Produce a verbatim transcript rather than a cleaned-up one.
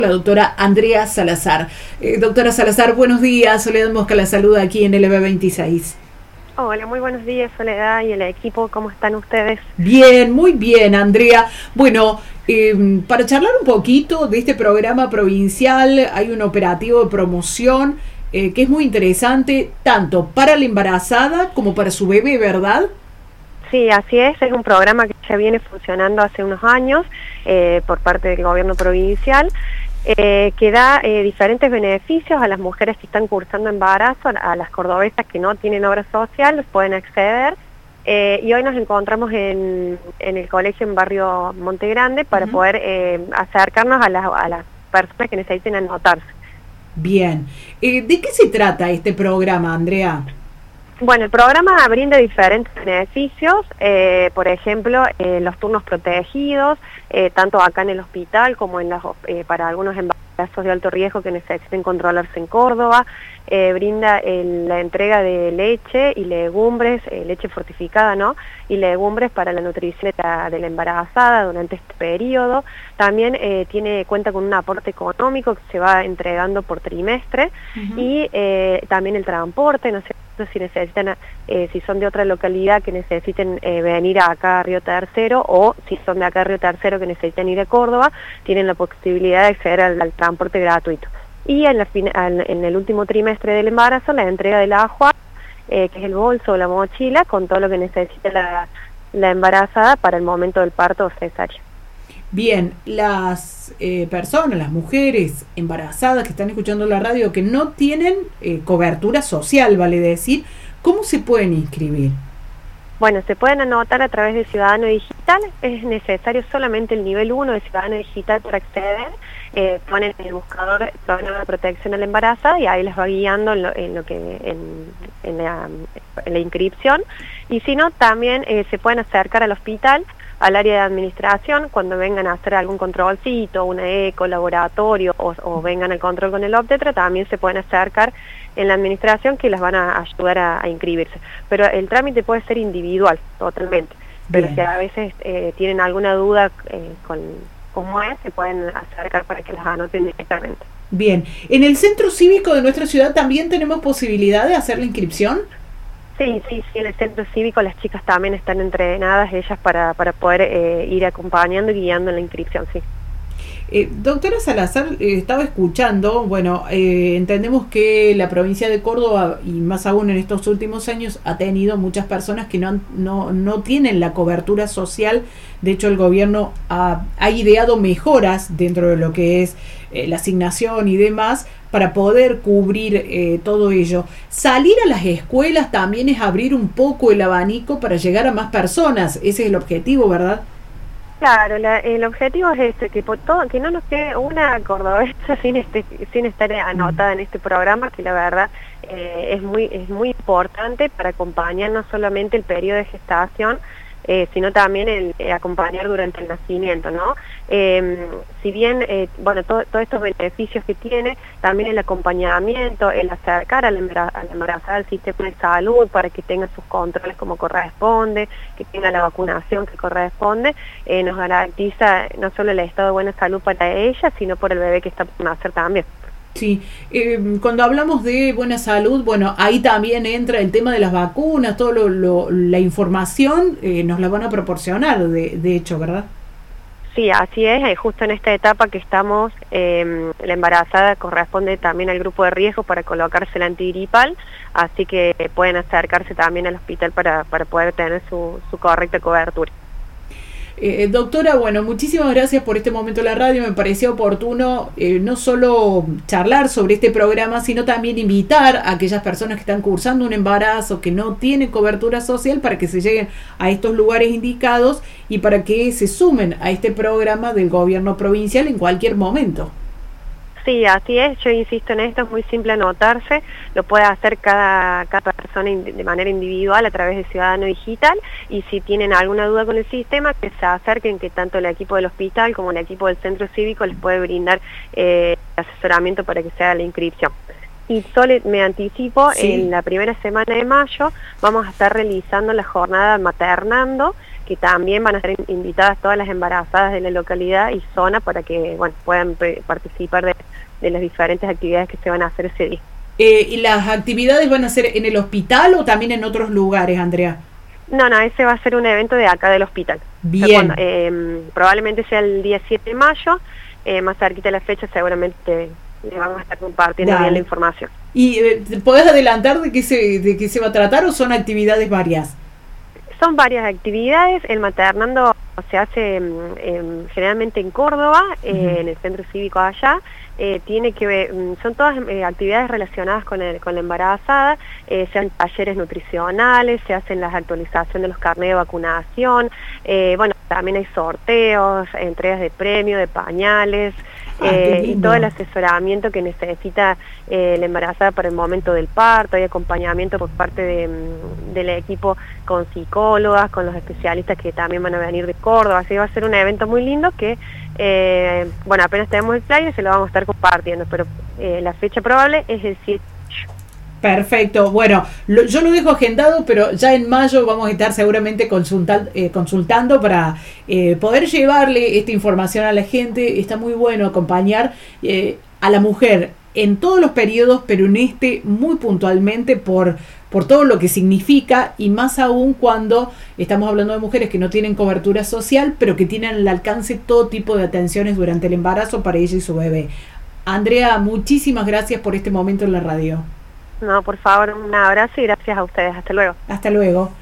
La doctora Andrea Salazar. Eh, doctora Salazar, buenos días. Soledad Mosca la saluda aquí en L B veintiséis. Hola, muy buenos días, Soledad y el equipo. ¿Cómo están ustedes? Bien, muy bien, Andrea. Bueno, eh, para charlar un poquito de este programa provincial, hay un operativo de promoción eh, que es muy interesante, tanto para la embarazada como para su bebé, ¿verdad? Sí, así es. Es un programa que ya viene funcionando hace unos años eh, por parte del gobierno provincial. Eh, que da eh, diferentes beneficios a las mujeres que están cursando embarazo, a, a las cordobesas que no tienen obra social, pueden acceder. Eh, y hoy nos encontramos en, en el colegio en Barrio Montegrande para uh-huh. poder eh, acercarnos a, la, a las personas que necesiten anotarse. Bien. Eh, ¿De qué se trata este programa, Andrea? Bueno, el programa brinda diferentes beneficios, eh, por ejemplo, eh, los turnos protegidos, eh, tanto acá en el hospital como en las, eh, para algunos embarazos de alto riesgo que necesiten controlarse en Córdoba, eh, brinda el, la entrega de leche y legumbres, eh, leche fortificada, ¿no? Y legumbres para la nutrición de la, de la embarazada durante este periodo. También eh, tiene cuenta con un aporte económico que se va entregando por trimestre uh-huh. y eh, también el transporte, no sé si necesitan, eh, si son de otra localidad que necesiten eh, venir acá a Río Tercero, o si son de acá a Río Tercero que necesitan ir a Córdoba, tienen la posibilidad de acceder al, al transporte gratuito. Y en, la al, en el último trimestre del embarazo, la entrega del agua, eh, que es el bolso o la mochila, con todo lo que necesita la, la embarazada para el momento del parto o cesárea. Bien, las eh, personas, las mujeres embarazadas que están escuchando la radio que no tienen eh, cobertura social, vale decir, ¿cómo se pueden inscribir? Bueno, se pueden anotar a través de Ciudadano Digital. Es necesario solamente el nivel uno de Ciudadano Digital para acceder. Eh, ponen en el buscador Programa de Protección a la Embarazada y ahí les va guiando en lo, en lo que en, en, la, en la inscripción. Y si no, también eh, se pueden acercar al hospital, al área de administración, cuando vengan a hacer algún controlcito, una eco, laboratorio, o, o vengan al control con el obstetra, también se pueden acercar en la administración que las van a ayudar a, a inscribirse. Pero el trámite puede ser individual, totalmente. Pero Bien. Si a veces eh, tienen alguna duda eh, con cómo es, se pueden acercar para que las anoten directamente. Bien. ¿En el centro cívico de nuestra ciudad también tenemos posibilidad de hacer la inscripción? Sí, sí, sí, en el centro cívico las chicas también están entrenadas, ellas para, para poder eh, ir acompañando y guiando en la inscripción, sí. Eh, doctora Salazar, eh, estaba escuchando, bueno, eh, entendemos que la provincia de Córdoba, y más aún en estos últimos años, ha tenido muchas personas que no, han, no, no tienen la cobertura social. De hecho, el gobierno ha, ha ideado mejoras dentro de lo que es eh, la asignación y demás para poder cubrir eh, todo ello. Salir a las escuelas también es abrir un poco el abanico para llegar a más personas. Ese es el objetivo, ¿verdad? Claro, la, el objetivo es este, que por todo, que no nos quede una cordobesa sin este, sin estar anotada en este programa, que la verdad eh, es muy es muy importante para acompañar no solamente el periodo de gestación, eh, sino también el eh, acompañar durante el nacimiento, ¿no? Eh, si bien, eh, bueno, todos todo estos beneficios que tiene, también el acompañamiento, el acercar a la, a la embarazada al sistema de salud para que tenga sus controles como corresponde, que tenga la vacunación que corresponde, eh, nos garantiza no solo el estado de buena salud para ella, sino por el bebé que está por nacer también. Sí, eh, cuando hablamos de buena salud, bueno, ahí también entra el tema de las vacunas, todo lo, lo, la información eh, nos la van a proporcionar, de, de hecho, ¿verdad? Sí, así es, eh, justo en esta etapa que estamos, eh, la embarazada corresponde también al grupo de riesgo para colocarse el antigripal, así que eh, pueden acercarse también al hospital para, para poder tener su, su correcta cobertura. Eh, doctora, bueno, muchísimas gracias por este momento en la radio. Me pareció oportuno eh, no solo charlar sobre este programa, sino también invitar a aquellas personas que están cursando un embarazo, que no tienen cobertura social, para que se lleguen a estos lugares indicados y para que se sumen a este programa del gobierno provincial en cualquier momento. Sí, así es, yo insisto en esto, es muy simple anotarse, lo puede hacer cada, cada persona de manera individual a través de Ciudadano Digital, y si tienen alguna duda con el sistema, que se acerquen, que tanto el equipo del hospital como el equipo del centro cívico les puede brindar eh, asesoramiento para que se haga la inscripción. Y solo me anticipo, sí. En la primera semana de mayo vamos a estar realizando la jornada maternando, que también van a ser invitadas todas las embarazadas de la localidad y zona para que bueno, puedan participar de, de las diferentes actividades que se van a hacer ese día. Eh, ¿Y las actividades van a ser en el hospital o también en otros lugares, Andrea? No, no, ese va a ser un evento de acá del hospital. Bien. O sea, cuando, eh, probablemente sea el día siete de mayo, eh, más cerquita de la fecha seguramente le vamos a estar compartiendo Dale. bien la información. ¿Y eh, podés adelantar de qué, se, de qué se va a tratar o son actividades varias? Son varias actividades. El maternando se hace eh, generalmente en Córdoba, eh, uh-huh. en el centro cívico allá. Eh, tiene que ver, son todas eh, actividades relacionadas con, el, con la embarazada, eh, se hacen talleres nutricionales, se hacen las actualizaciones de los carnets de vacunación, eh, bueno, también hay sorteos, entregas de premios, de pañales, ah, eh, y todo el asesoramiento que necesita eh, la embarazada para el momento del parto, hay acompañamiento por parte de, del equipo con psicólogas, con los especialistas que también van a venir de Córdoba, así que va a ser un evento muy lindo que Eh, bueno, apenas tenemos el flyer se lo vamos a estar compartiendo, pero eh, la fecha probable es el siete. Perfecto, bueno, lo, yo lo dejo agendado, pero ya en mayo vamos a estar seguramente consulta, eh, consultando para eh, poder llevarle esta información a la gente. Está muy bueno acompañar eh, a la mujer en todos los periodos, pero en este muy puntualmente por, por todo lo que significa, y más aún cuando estamos hablando de mujeres que no tienen cobertura social, pero que tienen al alcance todo tipo de atenciones durante el embarazo para ella y su bebé. Andrea, muchísimas gracias por este momento en la radio. No, por favor, un abrazo y gracias a ustedes. Hasta luego. Hasta luego.